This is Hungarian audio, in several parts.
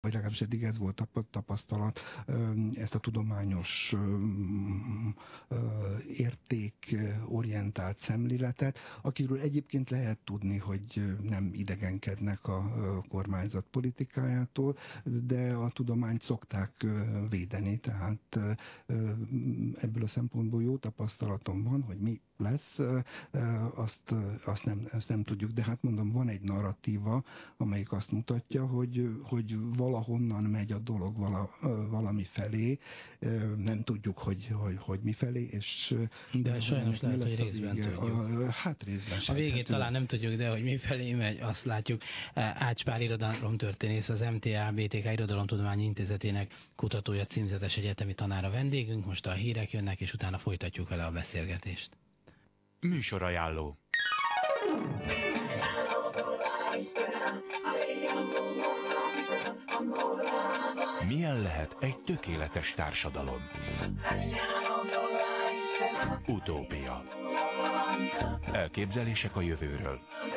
vagy legalábbis eddig ez volt a tapasztalat, ezt a tudományos értékorientált szemléletet, akiről egyébként lehet tudni, hogy nem idegenkednek a kormányzat politikájától, de a tudományt szokták védeni, tehát ebből a szempontból jó tapasztalatom van, hogy mi lesz, azt nem tudjuk, de hát mondom, van egy narratíva, amelyik azt mutatja, hogy valahonnan megy a dolog valami felé, nem tudjuk, hogy mi felé, és... De sajnos lehet, hogy részben tudjuk. Hát részben a végét talán nem tudjuk, de hogy mi felé megy, azt látjuk. Ács Pál irodalomtörténész, az MTA BTK Irodalomtudományi Intézetének kutatója, címzetes egyetemi tanára vendégünk. Most a hírek jönnek, és utána folytatjuk vele a beszélgetést. Műsorajánló. Milyen lehet egy tökéletes társadalom? Utópia. Elképzelések a jövőről.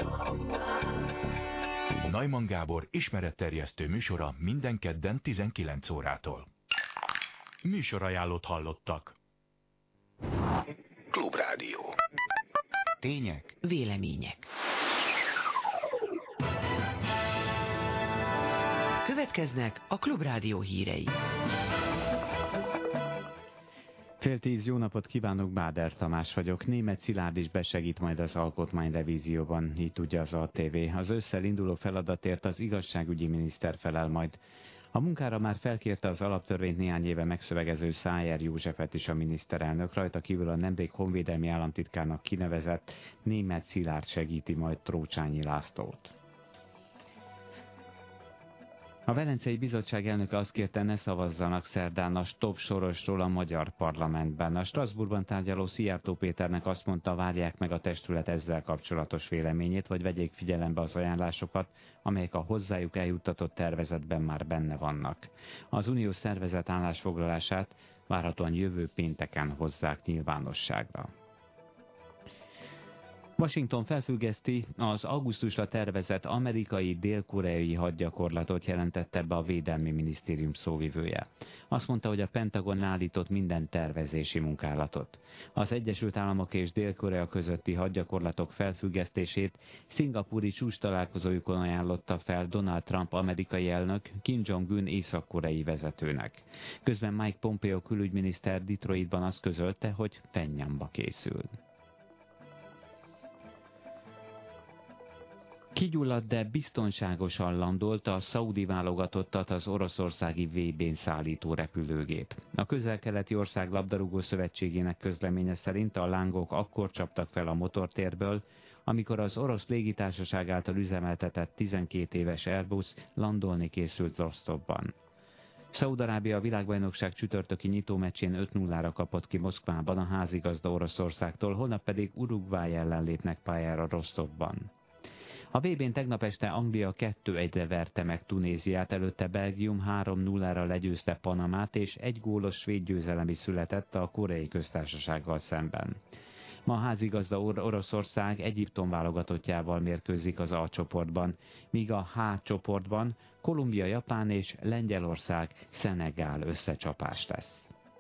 Neumann Gábor ismeretterjesztő műsora minden kedden 19 órától. Műsorajánlót hallottak. Klubrádió. Tények, vélemények. Következnek a Klubrádió hírei. Fél 10, jó napot kívánok, Báder Tamás vagyok. Németh Szilárd is besegít majd az alkotmányrevízióban, így tudja az ATV. Az ősszel induló feladatért az igazságügyi miniszter felel majd. A munkára már felkérte az alaptörvényt néhány éve megszövegező Szájer Józsefet is a miniszterelnök, rajta kívül a nemrég honvédelmi államtitkárnak kinevezett Németh Szilárd segíti majd Trócsányi Lászlót. A Velencei Bizottság elnöke azt kérte, ne szavazzanak szerdán a Stop Sorosról a magyar parlamentben. A Strasbourgban tárgyaló Szijjártó Péternek azt mondta, várják meg a testület ezzel kapcsolatos véleményét, vagy vegyék figyelembe az ajánlásokat, amelyek a hozzájuk eljuttatott tervezetben már benne vannak. Az unió szervezet állásfoglalását várhatóan jövő pénteken hozzák nyilvánosságra. Washington felfüggeszti az augusztusra tervezett amerikai dél-koreai hadgyakorlatot, jelentette be a Védelmi Minisztérium szóvivője. Azt mondta, hogy a Pentagon állított minden tervezési munkálatot. Az Egyesült Államok és Dél-Korea közötti hadgyakorlatok felfüggesztését szingapúri csúcstalálkozójukon ajánlotta fel Donald Trump amerikai elnök Kim Jong-un észak-koreai vezetőnek. Közben Mike Pompeo külügyminiszter Detroitban azt közölte, hogy Pjengjangba készül. Kigyulladt, de biztonságosan landolt a szaudi válogatottat az oroszországi VB-n szállító repülőgép. A Közel-Keleti Ország Labdarúgó Szövetségének közleménye szerint a lángok akkor csaptak fel a motortérből, amikor az orosz légitársaság által üzemeltetett 12 éves Airbus landolni készült Rostovban. Szaúd-Arábia a világbajnokság csütörtöki nyitómeccsén 5-0-ra kapott ki Moszkvában a házigazda Oroszországtól, holnap pedig Uruguay ellen lépnek pályára Rostovban. A VB-n tegnap este Anglia 2-1-re verte meg Tunéziát, előtte Belgium 3-0-ra legyőzte Panamát, és egy gólos svéd győzelem is született a Koreai Köztársasággal szemben. Ma a házigazda Oroszország Egyiptom válogatottjával mérkőzik az A csoportban, míg a H csoportban Kolumbia, Japán és Lengyelország Szenegál összecsapás lesz.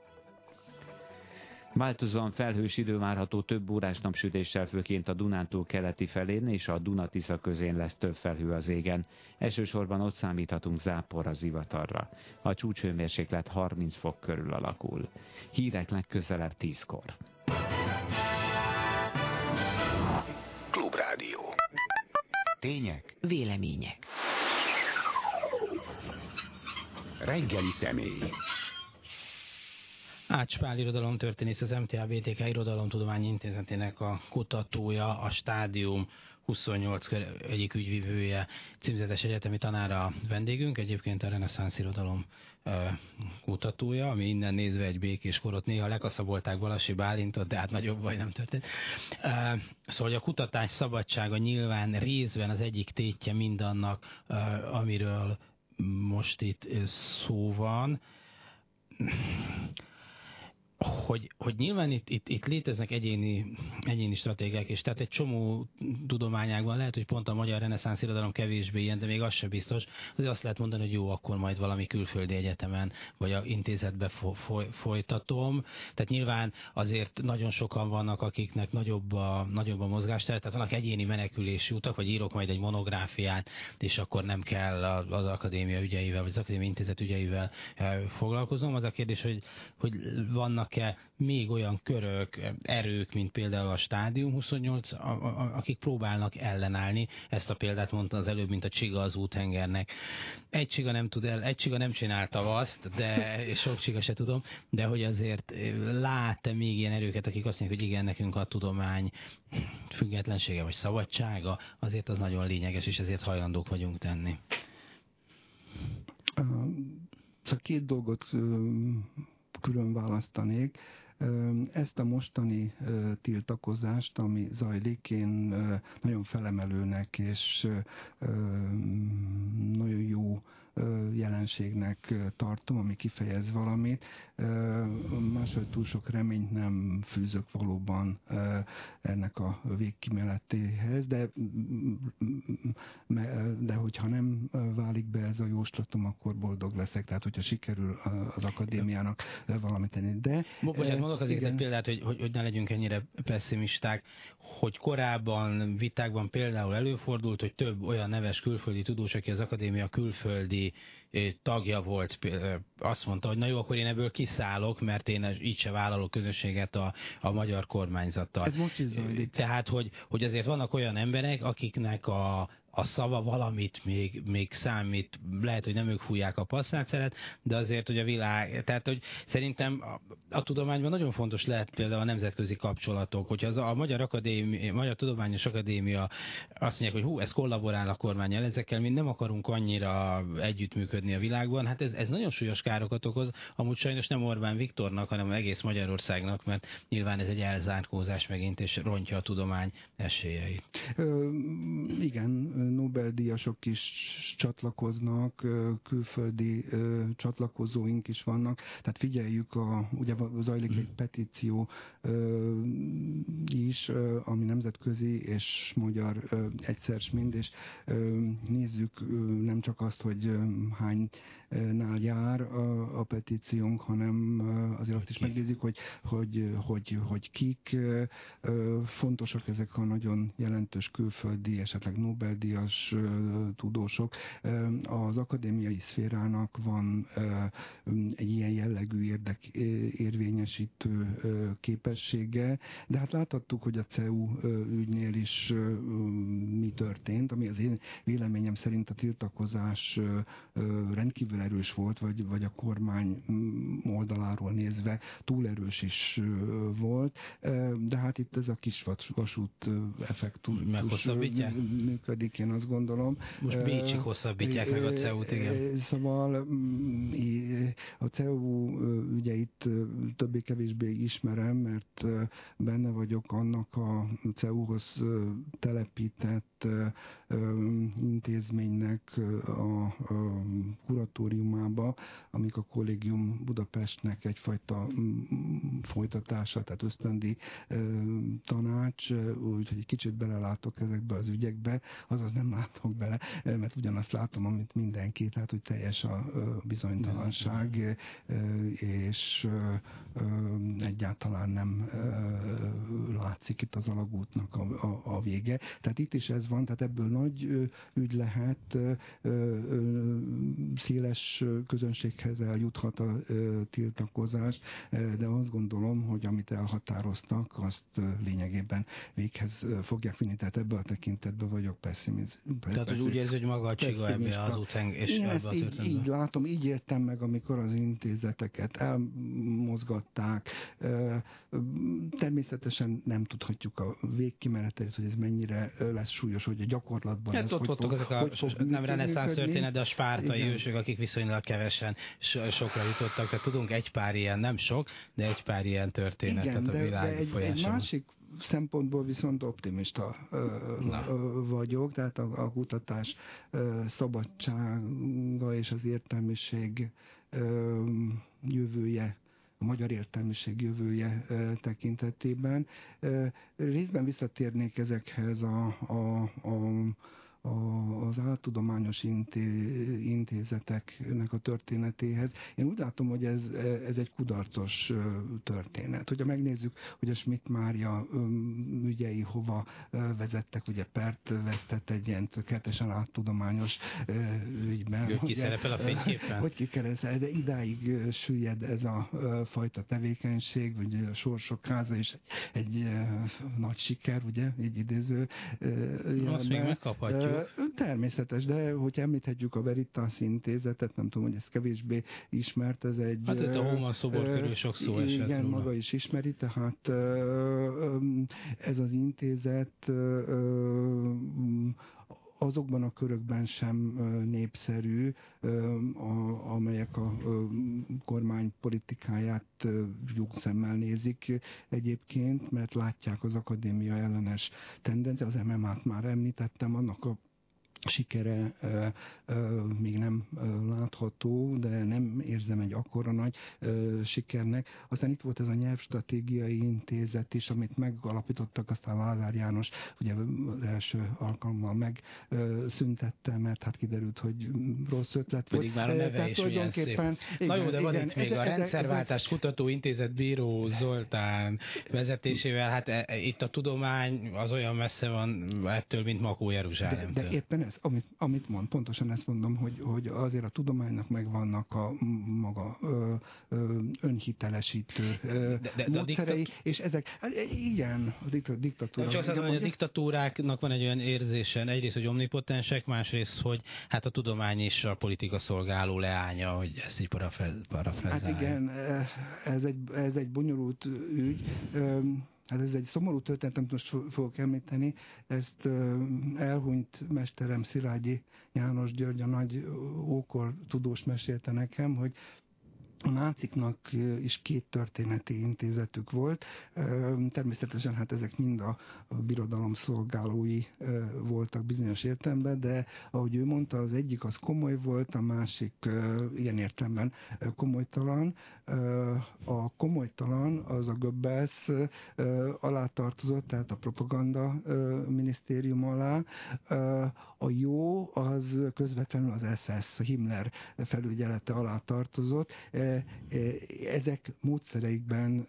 Változóan felhős idő várható, több órás napsütéssel, főként a Dunántúl keleti felén és a Duna-Tisza közén lesz több felhő az égen. Elsősorban ott számíthatunk záporra, zivatarra. A csúcshőmérséklet 30 fok körül alakul. Hírek legközelebb 10-kor. Klubrádió. Tények, vélemények. Reggeli személy. Ács Pál irodalomtörténész, az MTA BTK Irodalomtudományi Intézetének a kutatója, a Stádium 28 egyik ügyvivője, címzetes egyetemi tanára vendégünk, egyébként a reneszánsz irodalom kutatója, ami innen nézve egy békés korot, néha lekaszabolták Balassi Bálintot, de hát nagyobb baj nem történt. Szóval a kutatás szabadsága nyilván részben az egyik tétje mindannak, amiről most itt szó van. hogy nyilván itt léteznek egyéni stratégiák, és tehát egy csomó tudományágban lehet, hogy pont a magyar reneszánsz irodalom kevésbé ilyen, de még az sem biztos. Azért azt lehet mondani, hogy jó, akkor majd valami külföldi egyetemen, vagy a intézetbe folytatom. Tehát nyilván azért nagyon sokan vannak, akiknek nagyobb a mozgástere, tehát vannak egyéni menekülési utak, vagy írok majd egy monográfiát, és akkor nem kell az akadémia ügyeivel, vagy az akadémia intézet ügyeivel foglalkoznom. Az a kérdés, hogy vannak-e még olyan körök, erők, mint például a Stádium 28, akik próbálnak ellenállni. Ezt a példát mondta az előbb, mint a csiga az úthengernek. Egy csiga nem csinál tavaszt, és sok csiga se tudom, de hogy azért lát-e még ilyen erőket, akik azt mondják, hogy igen, nekünk a tudomány függetlensége vagy szabadsága, azért az nagyon lényeges, és ezért hajlandók vagyunk tenni. Szóval két dolgot külön választanék. Ezt a mostani tiltakozást, ami zajlik, én nagyon felemelőnek és nagyon jó jelenségnek tartom, ami kifejez valamit. Máshogy túl sok reményt nem fűzök valóban ennek a végkimenetéhez, de hogyha nem válik be ez a jóslatom, akkor boldog leszek. Tehát, hogyha sikerül az akadémiának valamit tenni. De mondok azért egy példát, hogy ne legyünk ennyire pessimisták, hogy korábban vitákban például előfordult, hogy több olyan neves külföldi tudós, aki az akadémia külföldi tagja volt, azt mondta, hogy na jó, akkor én ebből kiszállok, mert én így se vállalok közösséget a magyar kormányzattal. Ez most is zajlik. Tehát, hogy azért vannak olyan emberek, akiknek a szava valamit még számít, lehet, hogy nem ők fújják a passzátszeret, de azért, hogy a világ, tehát, hogy szerintem a tudományban nagyon fontos lehet például a nemzetközi kapcsolatok, hogyha a Magyar Tudományos Akadémia azt mondják, hogy ez kollaborál a kormánnyal, ezekkel mi nem akarunk annyira együttműködni a világban, hát ez nagyon súlyos károkat okoz, amúgy sajnos nem Orbán Viktornak, hanem egész Magyarországnak, mert nyilván ez egy elzárkózás megint, és rontja a tudomány esélyeit. Igen, Nobel-díjasok is csatlakoznak, külföldi csatlakozóink is vannak, tehát figyeljük, ugye zajlik egy petíció is, ami nemzetközi és magyar egyszer mind, és nézzük nem csak azt, hogy hánynál jár a petíciónk, hanem azért azt is megnézzük, hogy kik fontosak ezek a nagyon jelentős külföldi, esetleg Nobel-díjas tudósok. Az akadémiai szférának van egy ilyen jellegű érvényesítő képessége, de hát láthattuk, hogy a CEU ügynél is mi történt, ami az én véleményem szerint a tiltakozás rendkívül erős volt, vagy a kormány oldaláról nézve túl erős is volt, de hát itt ez a kis vasút effektus működik, én azt gondolom. Most Bécsig hosszabbítják meg a CEU-t, igen. Szóval a CEU ügyeit többé-kevésbé ismerem, mert benne vagyok annak a CEU-hoz telepített intézménynek a kuratóriumába, amik a Kollégium Budapestnek egyfajta folytatása, tehát ösztöndi tanács, úgyhogy egy kicsit belelátok ezekbe az ügyekbe, azaz nem látok bele, mert ugyanazt látom, amit mindenki, tehát hogy teljes a bizonytalanság, és egyáltalán nem látszik itt az alagútnak a vége. Tehát itt is ez van, tehát ebből nagy ügy lehet, széles közönséghez eljuthat a tiltakozás, de azt gondolom, hogy amit elhatároztak, azt lényegében véghez fogják vinni, tehát ebben a tekintetben vagyok pessimista. Tehát, hogy úgy érzi, hogy maga a csiga ebbe az útheng, és ebbe a történetbe. Így látom, így értem meg, amikor az intézeteket elmozgatták. Természetesen nem tudhatjuk a végkimenetet, hogy ez mennyire lesz súlyos, hogy a gyakorlatban ez nem reneszánsz történet, de a spártai ősök, akik viszonylag kevesen sokra jutottak, tehát tudunk egy pár ilyen, nem sok, de egy pár ilyen történetet a világ folyásában. Egy másik szempontból viszont optimista vagyok, tehát a kutatás szabadsága és az értelmiség jövője magyar értelmiség jövője tekintetében. Részben visszatérnék ezekhez az áltudományos intézeteknek a történetéhez. Én úgy látom, hogy ez egy kudarcos történet. Hogyha megnézzük, hogy a Schmidt Mária ügyei hova vezettek, ugye pert vesztett egy ilyen tökéletesen áltudományos ügyben. Ő ki szerepel a fényképen? Hogy kikereszel, de idáig süllyed ez a fajta tevékenység, ugye a Sorsok háza is egy nagy siker, ugye, így idéző. Azt még megkaphatjuk. Természetes, de hogy említhetjük a Veritas intézetet, nem tudom, hogy ez kevésbé ismert, ez egy... Hát itt a Hohmann szobor körül sok szó esett igen, róla. maga is ismeri, tehát ez az intézet azokban a körökben sem népszerű, amelyek a kormány politikáját lyukszemmel nézik egyébként, mert látják az akadémia ellenes tendenciát, az MMA-t már említettem, annak a sikere még nem látható, de nem érzem egy akkora nagy sikernek. Aztán itt volt ez a Nyelvstratégiai Intézet is, amit megalapítottak, aztán Lázár János ugye az első alkalommal megszüntette, mert hát kiderült, hogy rossz ötlet volt. Pedig már a neve is milyen szép. Igen, na jó, de van itt még a Rendszerváltás Kutatóintézet Bíró Zoltán vezetésével, hát itt a tudomány az olyan messze van ettől, mint Makó Jeruzsálemtől. De éppen ez, amit mond, pontosan ezt mondom, hogy azért a tudománynak megvannak a maga önhitelesítő módszerei, és ezek, igen, a diktatúra. Csak azt mondom, hogy a diktatúráknak van egy olyan érzésen, egyrészt, hogy omnipotensek, másrészt, hogy hát a tudomány is a politika szolgáló leánya, hogy ezt így parafrázálják. Hát igen, ez egy bonyolult ügy. Hát ez egy szomorú történet, amit most fogok említeni. Ezt elhunyt mesterem Szilágyi János György, a nagy ókor tudós mesélte nekem, hogy a náciknak is 2 történeti intézetük volt. Természetesen hát ezek mind a birodalom szolgálói voltak bizonyos értelemben, de ahogy ő mondta, az egyik az komoly volt, a másik ilyen értelemben komolytalan. A komolytalan az a Goebbels alá tartozott, tehát a propaganda minisztérium alá. A jó az közvetlenül az SS, a Himmler felügyelete alá tartozott. Ezek módszereikben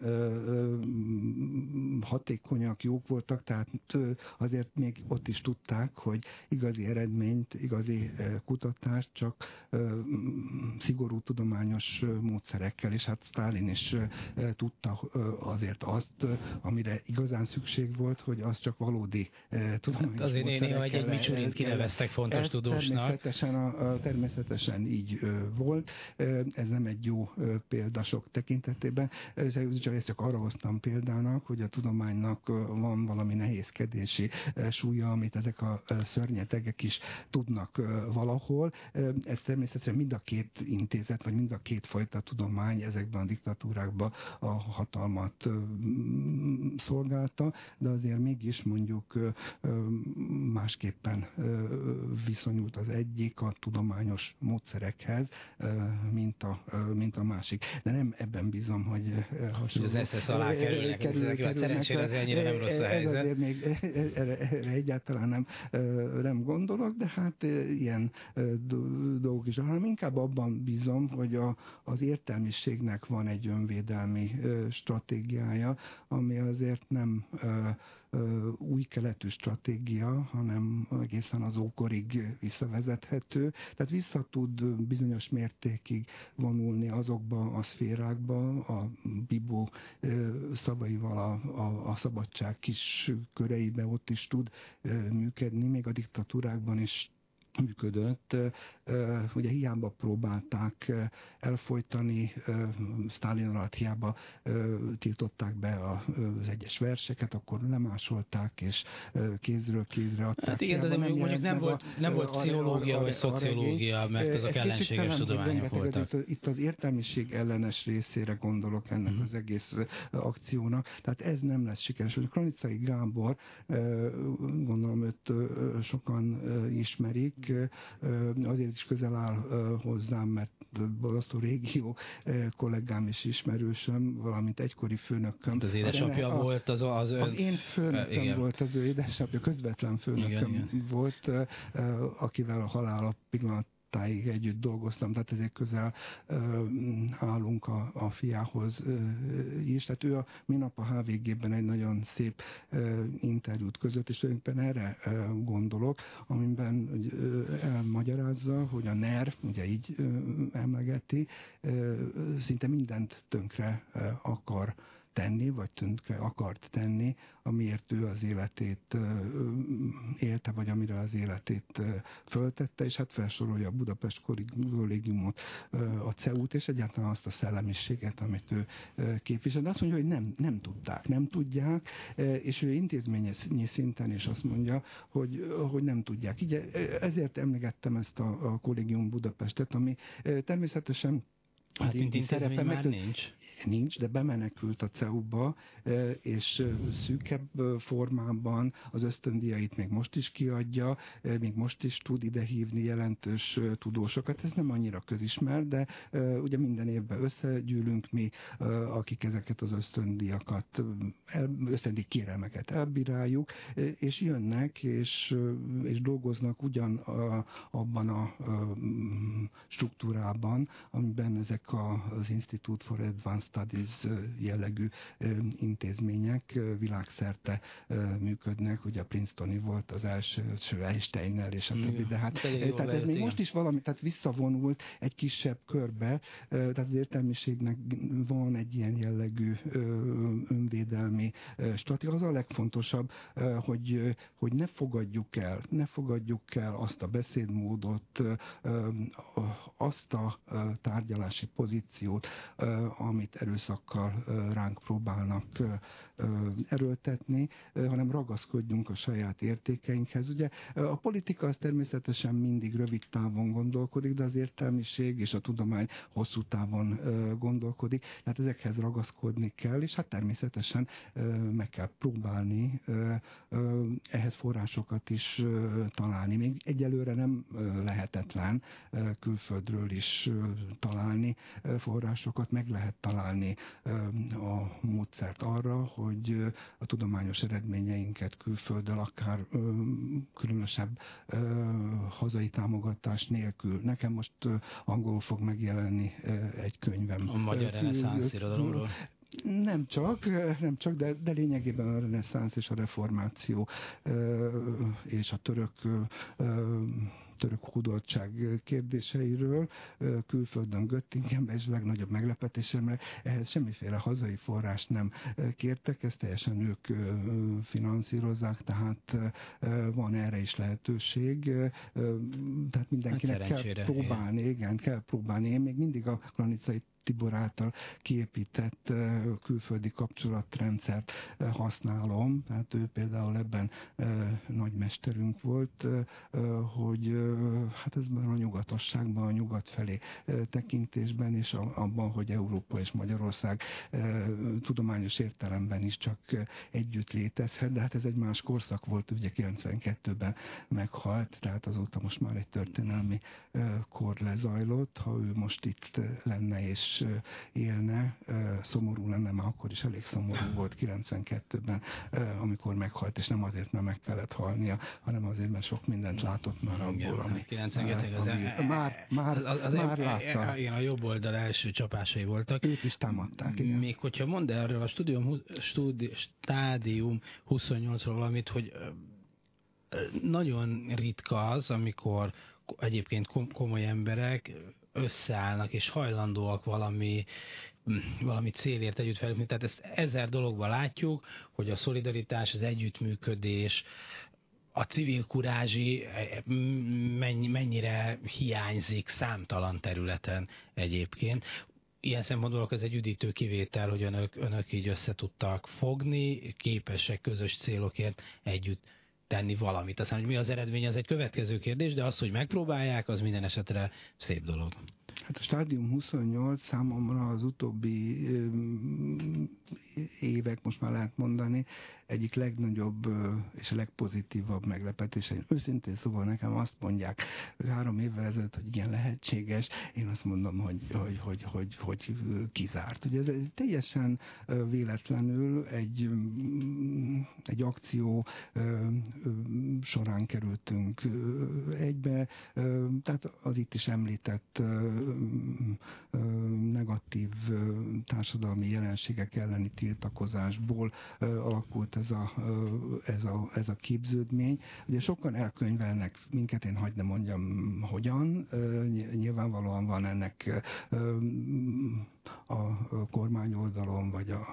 hatékonyak, jók voltak, tehát azért még ott is tudták, hogy igazi eredményt, igazi kutatást csak szigorú tudományos módszerekkel, és hát Sztálin is tudta azért azt, amire igazán szükség volt, hogy az csak valódi tudományos azért módszerekkel. Azért egy Micsurint kineveztek fontos tudósnak. Természetesen így volt. Ez nem egy jó példa sok tekintetében. Csak arra hoztam példának, hogy a tudománynak van valami nehézkedési súlya, amit ezek a szörnyetegek is tudnak valahol. Ez természetesen mind a 2 intézet, vagy mind a 2 fajta tudomány ezekben a diktatúrákban a hatalmat szolgálta, de azért mégis mondjuk másképpen viszonyult az egyik a tudományos módszerekhez, mint a másik. De nem ebben bízom, hogy hasonló. Az SS alá kerülnek, szerencsére ez ennyire nem rossz a helyzet. Azért még erre egyáltalán nem gondolok, de hát ilyen dolgok is, hanem inkább abban bízom, hogy az értelmiségnek van egy önvédelmi stratégiája, ami azért nem új keletű stratégia, hanem egészen az ókorig visszavezethető. Tehát vissza tud bizonyos mértékig vonulni azokba a szférákba, a Bibó szavaival a szabadság kis köreibe ott is tud működni, még a diktatúrákban is működött. Ugye hiába próbálták elfojtani, Sztálin alatt hiába tiltották be az egyes verseket, akkor lemásolták, és kézről kézre adták. Hát igen, de mondjuk nem volt pszichológia vagy szociológia, mert azok ellenséges tudományok voltak. Itt az értelmiség ellenes részére gondolok ennek az egész akciónak, tehát ez nem lesz sikeres. Kranicai Gábor, gondolom őt sokan ismerik, amelyik azért is közel áll hozzám, mert Balasztó régió kollégám és ismerősöm, valamint egykori főnököm. Az édesapja volt az ön... Az én főnököm volt az ő édesapja, közvetlen főnököm igen. volt, akivel a halála pillanattáig együtt dolgoztam, tehát ezért közel állunk a fiához is. Tehát ő minap a HVG-ben egy nagyon szép interjút között, és tulajdonképpen erre gondolok, amiben elmagyarázza, hogy a NER, ugye így emlegeti, szinte mindent tönkre akar tenni, vagy tönkre akart tenni, amiért ő az életét élte, vagy amire az életét föltette, és hát felsorolja a Budapest Kollégiumot, a CEU-t, és egyáltalán azt a szellemiséget, amit ő képvisel. De azt mondja, hogy nem tudják, és ő intézményi szinten is azt mondja, hogy nem tudják. Így ezért emlegettem ezt a Kollégium Budapestet, ami természetesen hát intézmény már nincs, de bemenekült a CEU-ba, és szűkebb formában az ösztöndíjait még most is kiadja, még most is tud idehívni jelentős tudósokat. Ez nem annyira közismert, de ugye minden évben összegyűlünk mi, akik ezeket az ösztöndíjakat, ösztöndíj kérelmeket elbíráljuk, és jönnek, és dolgoznak ugyan abban a struktúrában, amiben ezek az Institute for Advanced Studies jellegű intézmények világszerte működnek. Ugye a Princetoni volt az első Einsteinnel és a többi, de hát tehát ez még most is valami, tehát visszavonult egy kisebb körbe, tehát az értelmiségnek van egy ilyen jellegű önvédelmi stratégia. Az a legfontosabb, hogy ne fogadjuk el azt a beszédmódot, azt a tárgyalási pozíciót, amit erőszakkal ránk próbálnak erőltetni, hanem ragaszkodjunk a saját értékeinkhez. Ugye a politika az természetesen mindig rövid távon gondolkodik, de az értelmiség és a tudomány hosszú távon gondolkodik, tehát ezekhez ragaszkodni kell, és hát természetesen meg kell próbálni ehhez forrásokat is találni. Még egyelőre nem lehetetlen külföldről is találni forrásokat, meg lehet találni a módszert arra, hogy a tudományos eredményeinket külfölddel akár különösebb hazai támogatás nélkül. Nekem most angolul fog megjelenni egy könyvem. A magyar reneszánsz irodalomról? Nem csak, de lényegében a reneszánsz és a reformáció és a török hódoltság kérdéseiről külföldön, Göttingenben, és legnagyobb meglepetésemre ehhez semmiféle hazai forrást nem kértek, ezt teljesen ők finanszírozzák, tehát van erre is lehetőség, tehát mindenkinek kell próbálni, igen, kell próbálni. Én még mindig a Granicai Tibor által kiépített külföldi kapcsolatrendszert használom, tehát ő például ebben nagymesterünk volt, hogy hát ezben a nyugatosságban, a nyugat felé tekintésben, és abban, hogy Európa és Magyarország tudományos értelemben is csak együtt létezhet, de hát ez egy más korszak volt, ugye 92-ben meghalt, tehát azóta most már egy történelmi kor lezajlott. Ha ő most itt lenne és élne, szomorú lenne, mert akkor is elég szomorú volt 92-ben, amikor meghalt, és nem azért, mert meg kellett halnia, hanem azért, mert sok mindent látott már abból, ami 92 már látta. Igen, a jobb oldal első csapásai voltak. Őt is támadták. Igen. Még hogyha mondd erről a stádium 28-ról valamit, hogy nagyon ritka az, amikor egyébként komoly emberek összeállnak és hajlandóak valami célért együtt felépni. Tehát ezt 1000 dologban látjuk, hogy a szolidaritás, az együttműködés, a civil kurázsi mennyire hiányzik számtalan területen egyébként. Ilyen szempontból ez egy üdítő kivétel, hogy önök így össze tudtak fogni, képesek közös célokért együtt tenni valamit. Aztán, hogy mi az eredmény, az egy következő kérdés, de az, hogy megpróbálják, az minden esetre szép dolog. Hát a stádium 28 számomra az utóbbi évek, most már lehet mondani, egyik legnagyobb és legpozitívabb meglepetés. Őszintén szóval nekem azt mondják 3 évvel ezelőtt, hogy igen, lehetséges, én azt mondom, hogy kizárt. Ugye ez teljesen véletlenül egy akció során kerültünk egybe, tehát az itt is említett negatív társadalmi jelenségek elleni tiltakozásból alakult ez a képződmény. Ugye sokan elkönyvelnek minket, én hagyd ne mondjam hogyan, nyilvánvalóan van ennek a kormány oldalon, vagy a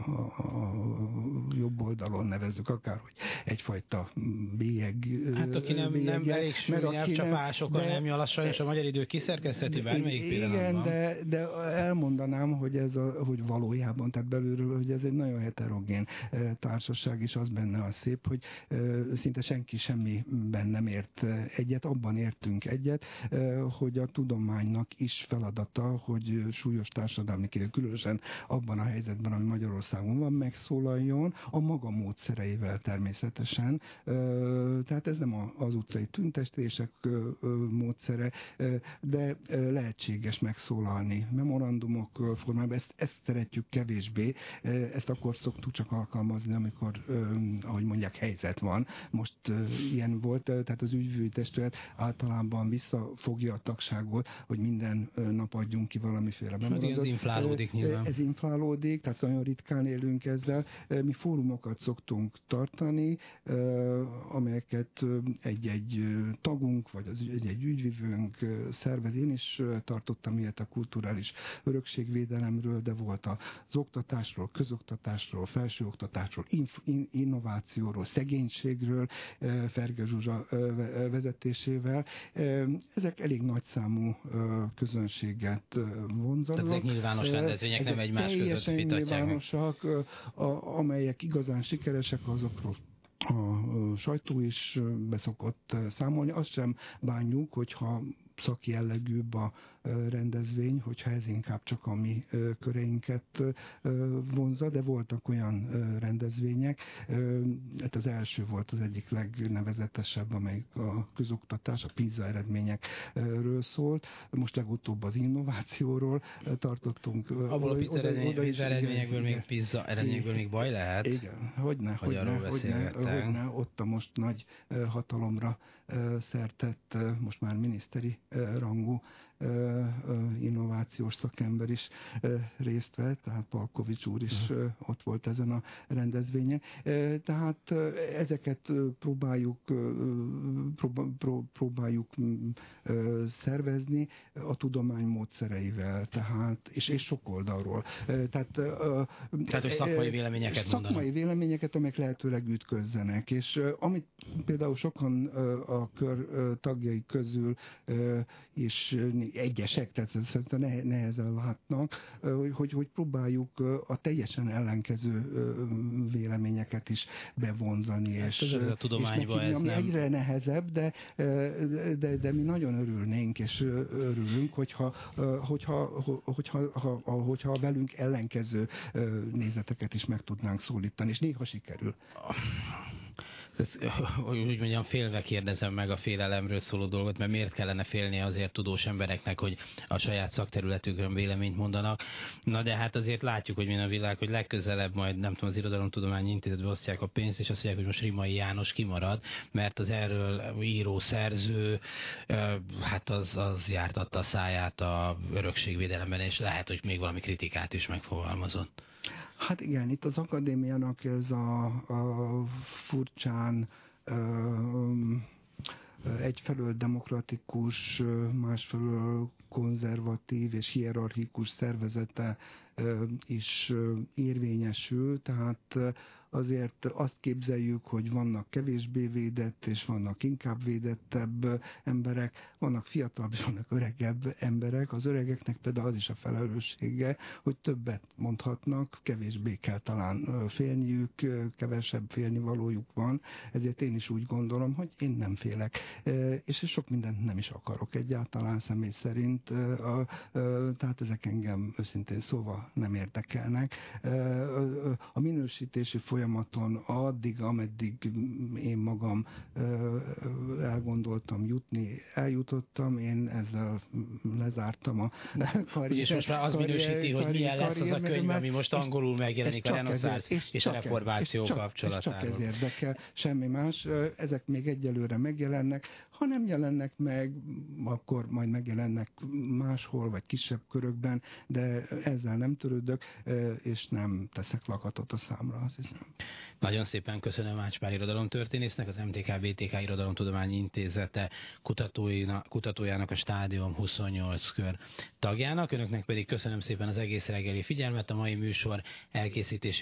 jobb oldalon nevezzük akárhogy, egyfajta bélyeg. Hát aki nem elég súlynyelv csapásokkal nem nyal, sajnos a Magyar Idő kiszerkesztheti bármelyik pillanatban. Igen, de elmondanám, hogy valójában, tehát belülről, hogy ez egy nagyon heterogén társaság, és az benne a szép, hogy szinte senki semmiben nem ért egyet, abban értünk egyet, hogy a tudománynak is feladata, hogy súlyos társadalmi kérdések, különösen abban a helyzetben, ami Magyarországon van, megszólaljon a maga módszereivel természetesen. Tehát ez nem az utcai tüntetések módszere, de lehetséges megszólalni memorandumok formában. Ezt szeretjük kevésbé, ezt akkor szoktuk csak alkalmazni, amikor, ahogy mondják, helyzet van. Most ilyen volt, tehát az ügyvívői testület általában visszafogja a tagságot, hogy minden nap adjunk ki valamiféle memorandumot. Ez inflálódik nyilván. Ez inflálódik, tehát nagyon ritkán élünk ezzel. Mi fórumokat szoktunk tartani, amelyeket egy tagunk, vagy egy ügyvívőnk szervez. Én is tartottam ilyet a kulturális örökségvédelemről, de volt az oktatásról, közoktatásról, felsőoktatásról, innovációról, szegénységről, Ferge Zsuzsa vezetésével. Ezek elég nagyszámú közönséget vonzanak. Tehát ezek nyilvános rendezvények, nem egymás között vitatják. Nyilvánosak, amelyek igazán sikeresek, azokról a sajtó is beszokott számolni. Azt sem bánjuk, hogyha szakjellegűbb a rendezvény, hogyha ez inkább csak a mi köreinket vonza, de voltak olyan rendezvények. Hát az első volt az egyik legnevezetesebb, amely a közoktatás, a PISA eredményekről szólt. Most legutóbb az innovációról tartottunk. Abból a PISA eredményekből még PISA eredményekből még baj lehet? Igen, hogyne, ott a most nagy hatalomra szertett, most már miniszteri rangú innovációs szakember is részt vett, tehát Palkovics úr is ott volt ezen a rendezvényen. Tehát ezeket próbáljuk szervezni a tudomány módszereivel, tehát, és sok oldalról. Tehát hogy szakmai véleményeket mondanak. Szakmai véleményeket, amelyek lehetőleg ütközzenek, és amit például sokan a kör tagjai közül is egyesek, tehát szerintem nehezen látnak, hogy próbáljuk a teljesen ellenkező véleményeket is bevonzani. És a tudományban ez nem... Egyre nehezebb, de mi nagyon örülnénk, és örülünk, hogyha velünk ellenkező nézeteket is meg tudnánk szólítani, és néha sikerül. Úgy mondjam, félve kérdezem meg a félelemről szóló dolgot, mert miért kellene félnie azért tudós embereknek, hogy a saját szakterületükön véleményt mondanak. Na de hát azért látjuk, hogy minden a világ, hogy legközelebb majd, nem tudom, az Irodalomtudományi Intézetbe osztják a pénzt, és azt mondják, hogy most Rimai János kimarad, mert az erről író, szerző, hát az jártatta a száját a örökségvédelemben, és lehet, hogy még valami kritikát is megfogalmazott. Hát igen, itt az akadémiának ez a furcsán egyfelől demokratikus, másfelől konzervatív és hierarchikus szervezete is érvényesül, tehát azért azt képzeljük, hogy vannak kevésbé védett, és vannak inkább védettebb emberek, vannak fiatalabb, és vannak öregebb emberek. Az öregeknek például az is a felelőssége, hogy többet mondhatnak, kevésbé kell talán félniük, kevesebb félnivalójuk van, ezért én is úgy gondolom, hogy én nem félek. És sok mindent nem is akarok egyáltalán személy szerint. tehát ezek engem őszintén szóval nem érdekelnek. A minősítési folyamaton addig, ameddig én magam elgondoltam jutni, eljutottam, én ezzel lezártam a karrier. És most már az minősíti, hogy milyen lesz az a könyv, ami most angolul megjelenik a reneszánsz és a reformáció kapcsolatáról. Csak ez érdekel, semmi más. Ezek még egyelőre megjelennek. Ha nem jelennek meg, akkor majd megjelennek máshol, vagy kisebb körökben, de ezzel nem törődök, és nem teszek lakatot a számra, azt hiszem. Nagyon szépen köszönöm Ács Pál irodalomtörténésznek, az MTK-BTK Irodalomtudományi Intézete kutatójának, a Stádium 28 kör tagjának. Önöknek pedig köszönöm szépen az egész reggeli figyelmet. A mai műsor elkészítésében